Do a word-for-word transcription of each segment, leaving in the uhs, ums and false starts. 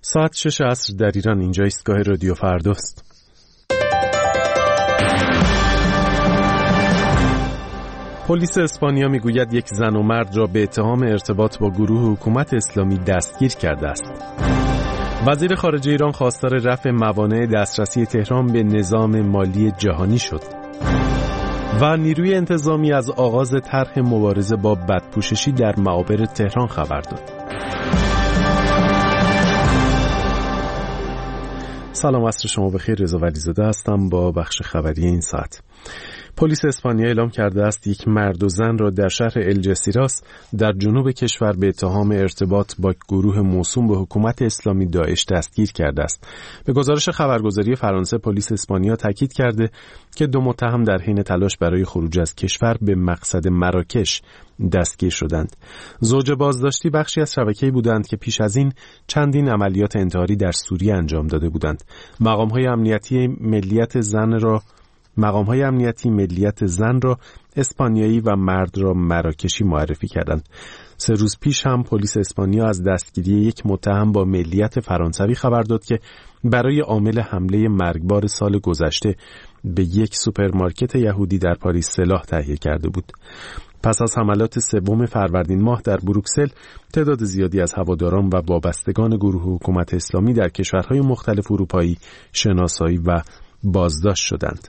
ساعت شش عصر در ایران. اینجا ایستگاه رادیو فرداست. پلیس اسپانیا میگوید یک زن و مرد را به اتهام ارتباط با گروه حکومت اسلامی دستگیر کرده است. وزیر خارجه ایران خواستار رفع موانع دسترسی تهران به نظام مالی جهانی شد. و نیروی انتظامی از آغاز طرح مبارزه با بدپوششی در معابر تهران خبر داد. سلام، عصر شما بخیر. رضا ولیزاده هستم با بخش خبری این ساعت. پلیس اسپانیا اعلام کرده است یک مرد و زن را در شهر الجسیراس در جنوب کشور به اتهام ارتباط با گروه موسوم به حکومت اسلامی داعش دستگیر کرده است. به گزارش خبرگزاری فرانسه، پلیس اسپانیا تاکید کرده که دو متهم در حین تلاش برای خروج از کشور به مقصد مراکش دستگیر شدند. زوج بازداشتی بخشی از شبکه‌ای بودند که پیش از این چندین عملیات انتحاری در سوریه انجام داده بودند. مقام‌های امنیتی ملیت زن را مقام‌های امنیتی ملیت زن را اسپانیایی و مرد را مراکشی معرفی کردند. سه روز پیش هم پلیس اسپانیا از دستگیری یک متهم با ملیت فرانسوی خبر داد که برای عامل حمله مرگبار سال گذشته به یک سوپرمارکت یهودی در پاریس سلاح تهیه کرده بود. پس از حملات سوم فروردین ماه در بروکسل، تعداد زیادی از هواداران و وابستگان گروه حکومت اسلامی در کشورهای مختلف اروپایی شناسایی و بازداشت شدند.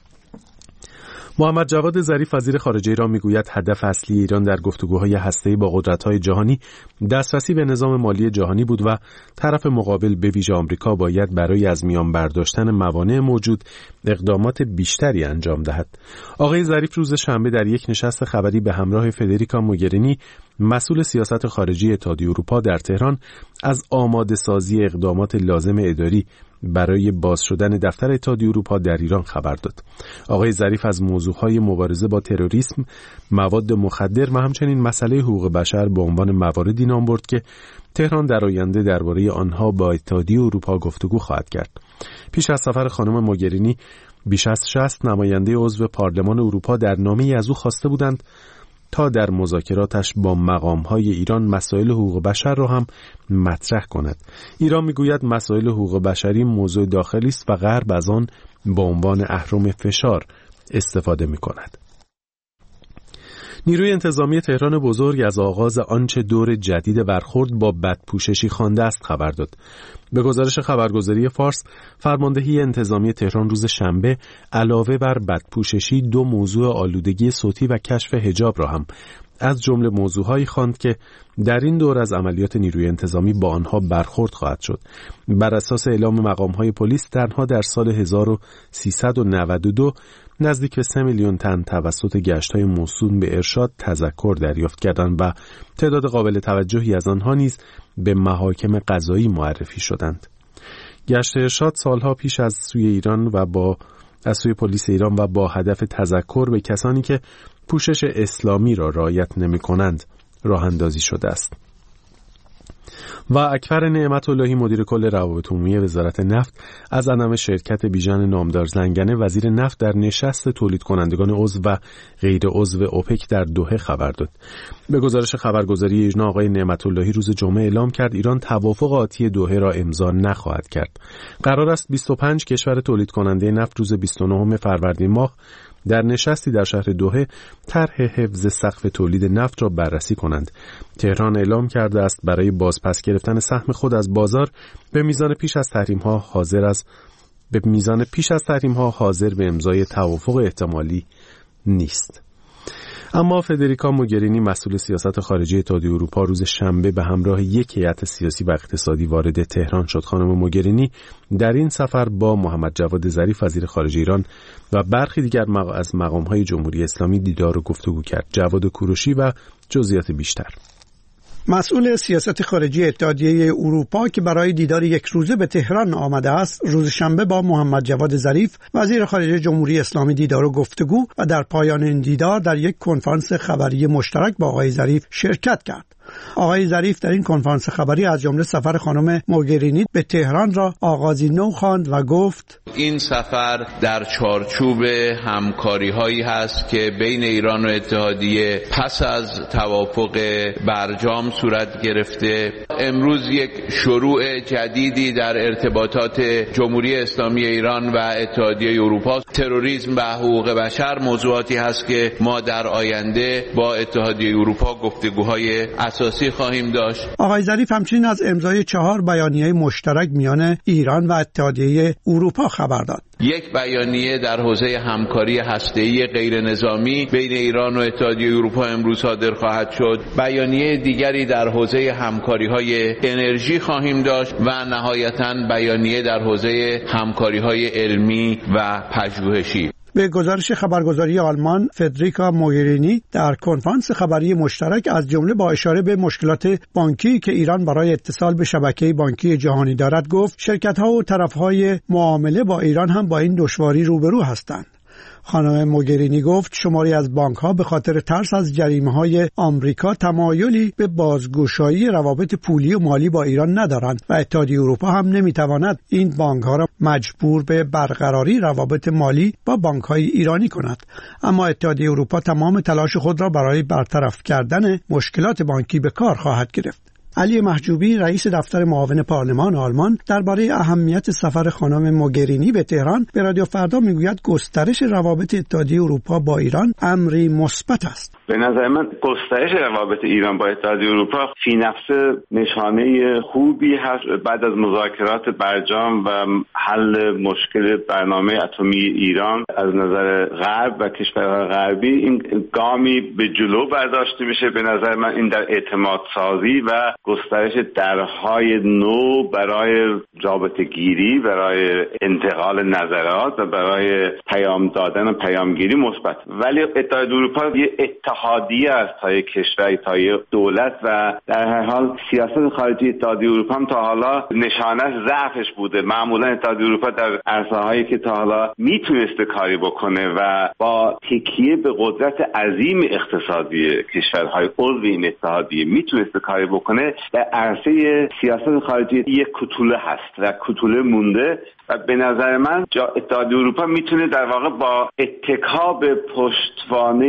محمد جواد ظریف وزیر خارجه ایران میگوید هدف اصلی ایران در گفتگوهای هسته‌ای با قدرت‌های جهانی دسترسی به نظام مالی جهانی بود و طرف مقابل به ویژه آمریکا باید برای از میان برداشتن موانع موجود اقدامات بیشتری انجام دهد. آقای ظریف روز شنبه در یک نشست خبری به همراه فدریکا موگرینی، مسئول سیاست خارجی اتحادیه اروپا در تهران، از آماده سازی اقدامات لازم اداری برای باز شدن دفتر اتحادیه اروپا در ایران خبر داد. آقای ظریف از موضوعهای مبارزه با تروریسم، مواد مخدر و همچنین مسئله حقوق بشر به عنوان مواردی نام برد که تهران در آینده درباره آنها با اتحادیه اروپا گفتگو خواهد کرد. پیش از سفر خانم موگرینی، بیش از شصت نماینده عضو پارلمان اروپا در نامه‌ای از او خواسته بودند تا در مذاکراتش با مقام‌های ایران مسائل حقوق بشر را هم مطرح کند. ایران میگوید مسائل حقوق بشری موضوع داخلی است و غرب از آن به عنوان اهرم فشار استفاده می‌کند. نیروی انتظامی تهران بزرگ از آغاز آنچه دور جدید برخورد با بدپوششی خوانده است خبر داد. به گزارش خبرگزاری فارس، فرماندهی انتظامی تهران روز شنبه علاوه بر بدپوششی دو موضوع آلودگی صوتی و کشف حجاب را هم از جمله موضوعهایی خواند که در این دور از عملیات نیروی انتظامی با آنها برخورد خواهد شد. بر اساس اعلام مقام‌های پلیس، تنها در سال هزار و سیصد و نود و دو نزدیک به سه میلیون تن توسط گشت‌های موسوم به ارشاد تذکر دریافت کردند و تعداد قابل توجهی از آنها نیز به محاکم قضایی معرفی شدند. گشت ارشاد سالها پیش از سوی ایران و با از سوی پلیس ایران و با هدف تذکر به کسانی که پوشش اسلامی را رعایت نمی‌کنند راه اندازی شده است. و اکبر نعمت اللهی مدیر کل روابط عمومی وزارت نفت از عدم شرکت بیژن نامدار زنگنه وزیر نفت در نشست تولید کنندگان عضو و غیر عضو اوپک در دوحه خبر داد. به گزارش خبرگزاری ایرنا، آقای نعمت اللهی روز جمعه اعلام کرد ایران توافق آتی دوحه را امضا نخواهد کرد. قرار است بیست و پنج کشور تولید کننده نفت روز بیست و نهم فروردین ماه در نشستی در شهر دوحه طرح حفظ سقف تولید نفت را بررسی کنند. تهران اعلام کرده است برای بازپس گرفتن سهم خود از بازار به میزان پیش از تحریم‌ها حاضر از به میزان پیش از تحریم‌ها حاضر به امضای توافق احتمالی نیست. اما فدریکا موگرینی، مسئول سیاست خارجی اتحادیه اروپا، روز شنبه به همراه یک هیئت سیاسی و اقتصادی وارد تهران شد. خانم موگرینی در این سفر با محمد جواد ظریف وزیر خارجه ایران و برخی دیگر از مقام‌های جمهوری اسلامی دیدار و گفتگو کرد. جواد کوروشی و جزئیات بیشتر. مسئول سیاست خارجی اتحادیه اروپا که برای دیدار یک روزه به تهران آمده است، روز شنبه با محمد جواد ظریف وزیر خارجه جمهوری اسلامی دیدار و گفتگو و در پایان این دیدار در یک کنفرانس خبری مشترک با آقای ظریف شرکت کرد. آقای ظریف در این کنفرانس خبری از جمله سفر خانم موگرینی به تهران را آغازی نو خواند و گفت این سفر در چارچوب همکاری‌هایی هست که بین ایران و اتحادیه پس از توافق برجام صورت گرفته. امروز یک شروع جدیدی در ارتباطات جمهوری اسلامی ایران و اتحادیه اروپا. تروریسم و حقوق بشر موضوعاتی هست که ما در آینده با اتحادیه اروپا گفتگوهای اساسی خواهیم داشت. آقای ظریف همچنین از امضای چهار بیانیه مشترک میان ایران و اتحادیه اروپا خبر داد. یک بیانیه در حوزه همکاری هسته‌ای غیر نظامی بین ایران و اتحادیه اروپا امروز صادر خواهد شد. بیانیه دیگری در حوزه همکاری‌های انرژی خواهیم داشت و نهایتاً بیانیه در حوزه همکاری‌های علمی و پژوهشی. به گزارش خبرگزاری آلمان، فدریکا موگرینی در کنفرانس خبری مشترک از جمله با اشاره به مشکلات بانکی که ایران برای اتصال به شبکه بانکی جهانی دارد گفت شرکت‌ها و طرف‌های معامله با ایران هم با این دشواری روبرو هستند. خانم موگرینی گفت شماری از بانک‌ها به خاطر ترس از جریمه‌های آمریکا تمایلی به بازگشایی روابط پولی و مالی با ایران ندارند و اتحادیه اروپا هم نمی‌تواند این بانک‌ها را مجبور به برقراری روابط مالی با بانک‌های ایرانی کند. اما اتحادیه اروپا تمام تلاش خود را برای برطرف کردن مشکلات بانکی به کار خواهد گرفت. علی محجوبی رئیس دفتر معاون پارلمان آلمان درباره اهمیت سفر خانم موگرینی به تهران به رادیو فردا میگوید گسترش روابط اتحادیه اروپا با ایران امری مثبت است. به نظر من گسترش روابط ایران با اتحادیه اروپا فی نفسه نشانه خوبی هست بعد از مذاکرات برجام و حل مشکل برنامه اتمی ایران از نظر غرب و کشورهای غربی. این گامی به جلو برداشته میشه. به نظر من این در اعتماد سازی و گسترش درهای نو برای رابطه گیری، برای انتقال نظرات و برای پیام دادن و پیامگیری مثبت. ولی اتحادیه اروپا یه اتحادیه است تا یک کشور، تا یک دولت و در هر حال سیاست خارجی اتحادیه اروپا هم تا حالا نشانش ضعفش بوده. معمولا اتحادیه اروپا در عرصه‌هایی که تا حالا میتونسته کاری بکنه و با تکیه به قدرت عظیم اقتصادی کشورهای عضو این اتحادیه میتونسته کاری بکنه، در عرصه سیاست خارجی یک کوتوله هست و کوتوله مونده و به نظر من اتحادیه اروپا میتونه در واقع با اتکا به پشتوانه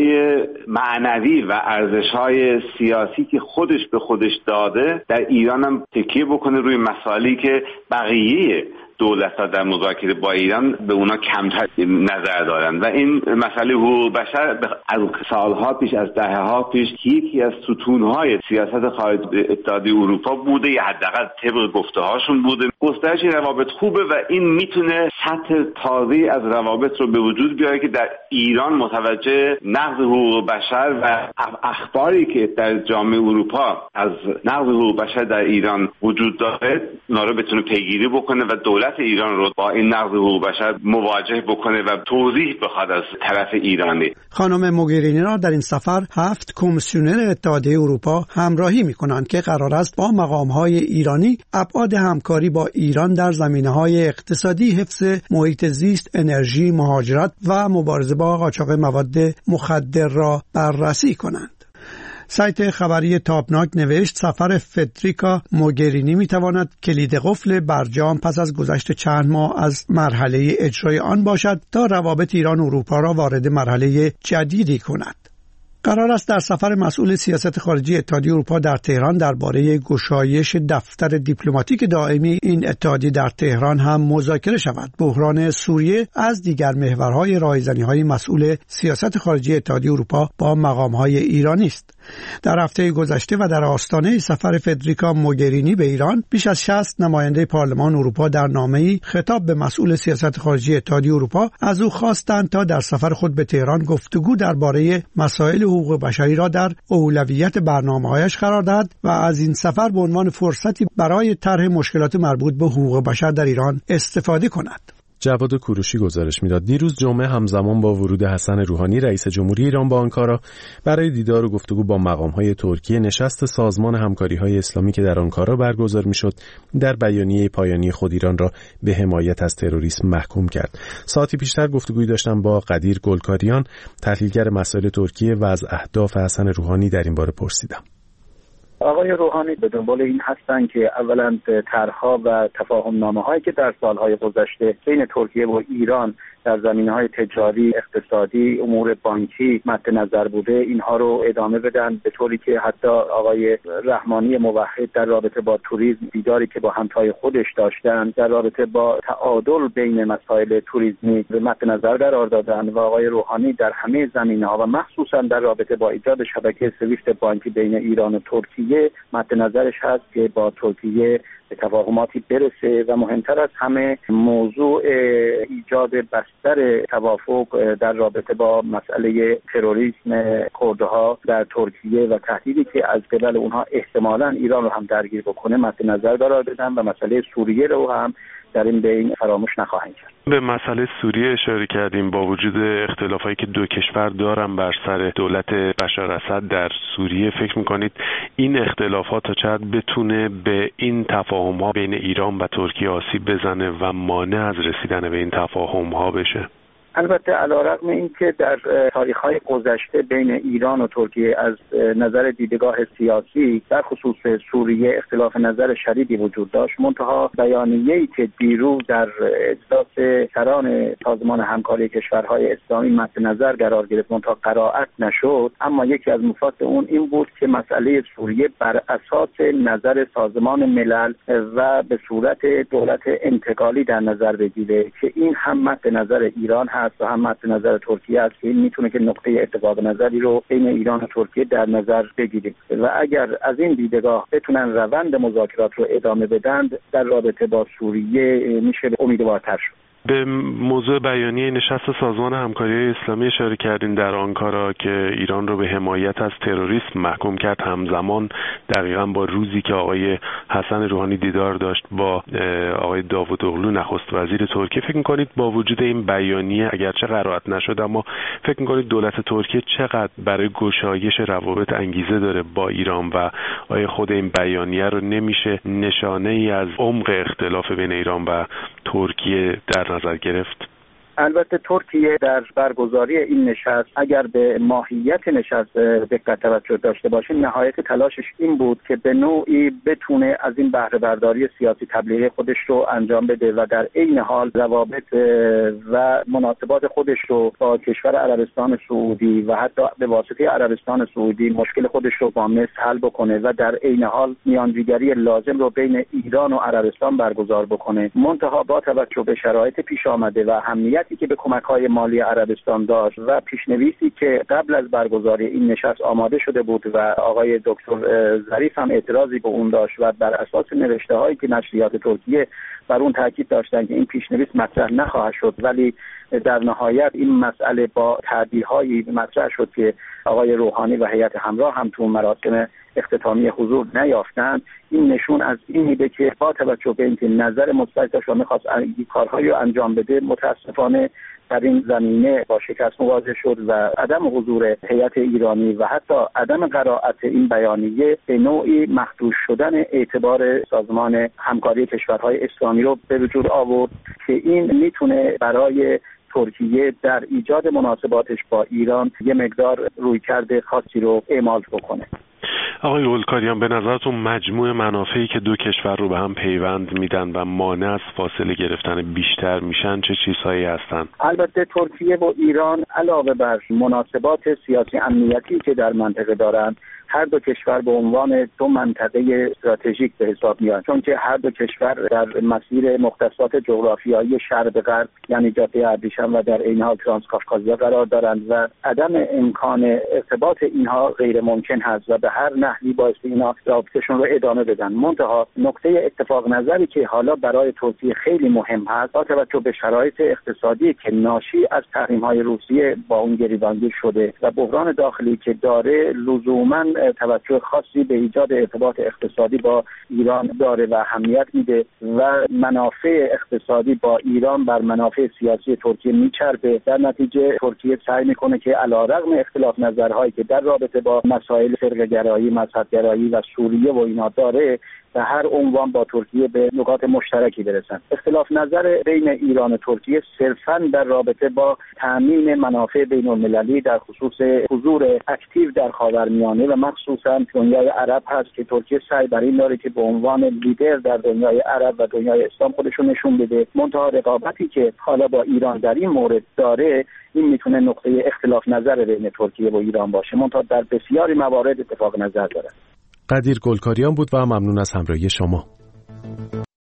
معنوی و ارزش‌های سیاسی که خودش به خودش داده در ایران هم تکیه بکنه روی مسائلی که بقیه دولت‌ها در مذاکره با ایران به اونا کمتر نظر دارن و این مسئله حقوق بشر از سالها پیش، از دهه‌ها پیش یکی از ستون‌های سیاست خارجی اتحادیه اروپا بوده یا حداقل طبق گفته‌هاشون بوده. گسترش روابط خوبه و این میتونه سطح تازه‌ای از روابط رو به وجود بیاره که در ایران متوجه نقض حقوق بشر و اخباری که در جامعه اروپا از نقض حقوق بشر در ایران وجود داره اونا رو بتونه پیگیری بکنه و دولت ایران رو با این نقض حقوق بشر مواجه بکنه و توضیح بخواد از طرف ایرانی. خانم موگرینی را در این سفر هفت کمیسیونر اتحادیه اروپا همراهی می‌کنند که قرار است با مقام‌های ایرانی ابعاد همکاری با ایران در زمینه‌های اقتصادی، حفظ محیط زیست، انرژی، مهاجرت و مبارزه با قاچاق مواد مخدر را بررسی کنند. سایت خبری تابناک نوشت سفر فدریکا موگرینی میتواند کلید قفل برجام پس از گذشت چند ماه از مرحله اجرای آن باشد تا روابط ایران و اروپا را وارد مرحله جدیدی کند. قرار است در سفر مسئول سیاست خارجی اتحادیه اروپا در تهران درباره گشایش دفتر دیپلماتیک دائمی این اتحادیه در تهران هم مذاکره شود. بحران سوریه از دیگر محورهای راهزنی‌های مسئول سیاست خارجی اتحادیه اروپا با مقام‌های ایرانی است. در هفته گذشته و در آستانه سفر فدریکا موگرینی به ایران بیش از شصت نماینده پارلمان اروپا در نامه‌ای خطاب به مسئول سیاست خارجی اتحادیه اروپا از او خواستند تا در سفر خود به تهران گفتگو درباره مسائل حقوق بشری را در اولویت برنامه‌هایش قرار دهد و از این سفر به عنوان فرصتی برای طرح مشکلات مربوط به حقوق بشر در ایران استفاده کند. جواد کوروشی گزارش میداد. دیروز جمعه همزمان با ورود حسن روحانی رئیس جمهوری ایران به آنکارا برای دیدار و گفتگو با مقام‌های ترکیه نشست سازمان همکاری‌های اسلامی که در آنکارا برگزار میشد در بیانیه پایانی خود ایران را به حمایت از تروریسم محکوم کرد. ساعتی پیشتر گفتگویی داشتم با قدیر گلکاریان، تحلیلگر مسائل ترکیه و از اهداف حسن روحانی در این باره پرسیدم. آقای روحانی به دنبال این هستند که اولا طرح‌ها و تفاهم‌نامه‌هایی که در سال‌های گذشته بین ترکیه و ایران در زمینه‌های تجاری، اقتصادی، امور بانکی مد نظر بوده، اینها رو ادامه بدن، به طوری که حتی آقای رحمانی موحد در رابطه با توریسم دیداری که با همتای خودش داشتن در رابطه با تعادل بین مسائل توریسمی به مد نظر قرار دادن و آقای روحانی در همه زمینه‌ها و مخصوصا در رابطه با ایجاد شبکه سویفت بانکی بین ایران و ترکیه مد نظرش هست که با ترکیه به توافقاتی برسه و مهمتر از همه موضوع ایجاد بستر توافق در رابطه با مسئله تروریسم کردها در ترکیه و تهدیدی که از قبل اونها احتمالاً ایران رو هم درگیر بکنه مد نظر قرار بدن و مسئله سوریه رو هم در این بین فراموش نخواهند کرد. به مسئله سوریه اشاره کردیم. با وجود اختلافایی که دو کشور دارن بر سر دولت بشار اسد در سوریه، فکر میکنید این اختلافات تا چقدر بتونه به این تفاهم‌ها بین ایران و ترکیه آسیب بزنه و مانع از رسیدن به این تفاهم‌ها بشه؟ البته علیرغم اینکه در تاریخ‌های گذشته بین ایران و ترکیه از نظر دیدگاه سیاسی در خصوص سوریه اختلاف نظر شدیدی وجود داشت، منتها بیانیه‌ای که دیروز در اجلاس سران سازمان همکاری کشورهای اسلامی مد نظر قرار گرفت منتها قرائت نشد، اما یکی از مفاد اون این بود که مسئله سوریه بر اساس نظر سازمان ملل و به صورت دولت انتقالی در نظر بگیره که این هم مد نظر ایران هست و هم مد نظر ترکیه است که این میتونه که نقطه اتفاق نظری رو بین ایران و ترکیه در نظر بگیریم و اگر از این دیدگاه بتونن روند مذاکرات رو ادامه بدن در رابطه با سوریه میشه امیدوارتر شد. به موضوع بیانیه نشست سازمان همکاری اسلامی اشاره کردین در آنکارا که ایران رو به حمایت از تروریسم محکوم کرد، همزمان دقیقاً با روزی که آقای حسن روحانی دیدار داشت با آقای داوودوغلو نخست وزیر ترکیه. فکر می‌کنید با وجود این بیانیه اگرچه قرائت نشد اما فکر می‌کنید دولت ترکیه چقدر برای گشایش روابط انگیزه داره با ایران و آیا خود این بیانیه رو نمیشه نشانه‌ای از عمق اختلاف بین ایران و ترکیه در نظر گرفت؟ البته ترکیه در برگزاری این نشست اگر به ماهیت نشست دقت توجه داشته باشه، نهایت تلاشش این بود که به نوعی بتونه از این بهره برداری سیاسی تبلیغی خودش رو انجام بده و در عین حال روابط و مناسبات خودش رو با کشور عربستان سعودی و حتی به واسطه عربستان سعودی مشکل خودش رو با مصر حل بکنه و در عین حال میانجیگری لازم رو بین ایران و عربستان برگزار بکنه. منتها با توجه به شرایط پیش آمده و اهمیت که به کمک‌های مالی عربستان داشت و پیشنویسی که قبل از برگزاری این نشست آماده شده بود و آقای دکتر ظریف هم اعتراضی به اون داشت و بر اساس نوشته‌هایی که نشریات ترکیه بر اون تاکید داشتن که این پیشنویس مطرح نخواهد شد، ولی در نهایت این مسئله با تعدیل‌هایی مطرح شد که آقای روحانی و هیئت همراه هم تو مراسم اختتامی حضور نیافتند. این نشون از این میده که با توجه به اینکه نظر مثبت داشت و می‌خواست این کارهایی رو انجام بده، متاسفانه در این زمینه با شکست مواجه شد و عدم حضور هیئت ایرانی و حتی عدم قرائت این بیانیه به نوعی مخدوش شدن اعتبار سازمان همکاری کشورهای اسلامی رو به وجود آورد که این میتونه برای ترکیه در ایجاد مناسباتش با ایران یه مقدار رویکرد خاصی رو اعمال بکنه. آقای گلکاریان، به نظرتون مجموع منافعی که دو کشور رو به هم پیوند میدن و مانع از فاصله گرفتن بیشتر میشن چه چیزهایی هستن؟ البته ترکیه و ایران علاوه بر مناسبات سیاسی امنیتی که در منطقه دارن، هر دو کشور به عنوان دو منطقه استراتژیک به حساب میاد، چون که هر دو کشور در مسیر مختصات جغرافیایی شرق غرب یعنی جاده ابریشم و در عین حال ترانسکافکازیا قرار دارند و عدم امکان ارتباط اینها غیر ممکن هست و به هر نحوی باعث اینا رابطه‌شون رو ادامه بدن. منتها نقطه اتفاق نظری که حالا برای ترکیه خیلی مهم هست با توجه به شرایط اقتصادی که ناشی از تحریم‌های روسیه با اون گریبانگیر شده و بحران داخلی که داره، لزوماً توجه خاصی به ایجاد ارتباط اقتصادی با ایران داره و اهمیت میده و منافع اقتصادی با ایران بر منافع سیاسی ترکیه میچربه. در نتیجه ترکیه سعی میکنه که علیرغم اختلاف نظرهایی که در رابطه با مسائل فرقه‌گرایی، مذهب‌گرایی و سوریه و اینا داره، به هر عنوان با ترکیه به نقاط مشترکی برسن. اختلاف نظر بین ایران و ترکیه صرفاً در رابطه با تامین منافع بین‌المللی در خصوص حضور اکتیو در خاورمیانه و مخصوصا دنیای عرب هست که ترکیه سعی بر این داره که به عنوان لیدر در دنیای عرب و دنیای اسلام خودش رو نشون بده. منتها رقابتی که حالا با ایران در این مورد داره، این میتونه نقطه اختلاف نظر بین ترکیه و ایران باشه، منتها در بسیاری موارد اتفاق نظر داره. قدیر گلکاریان بود و ممنون از همراهی شما.